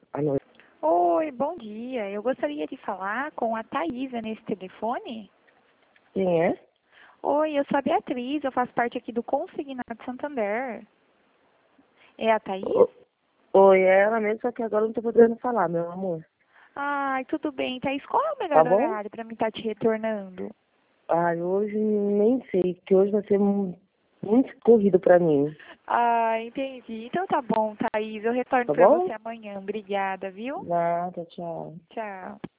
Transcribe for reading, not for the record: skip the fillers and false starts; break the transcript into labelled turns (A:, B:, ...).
A: Alô,
B: Oi, bom dia. Eu gostaria de falar com a Thaisa nesse telefone.
A: quem é?
B: Oi, eu sou a Beatriz, eu faço parte aqui do Consignado Santander. É a Thaís?
A: O- Oi, é ela mesmo, só que agora eu não tô podendo falar, meu amor.
B: Ai, tudo bem. Thaís, qual é o
A: Tá
B: melhor
A: bom?
B: horário para mim estar te retornando?
A: Ai, hoje nem sei, que hoje vai ser muito corrido pra mim.
B: Ah, entendi. Então tá bom, Thaís. Eu retorno
A: Tá
B: para você
A: bom?
B: amanhã. Obrigada, viu?
A: Nada, tchau.
B: Tchau.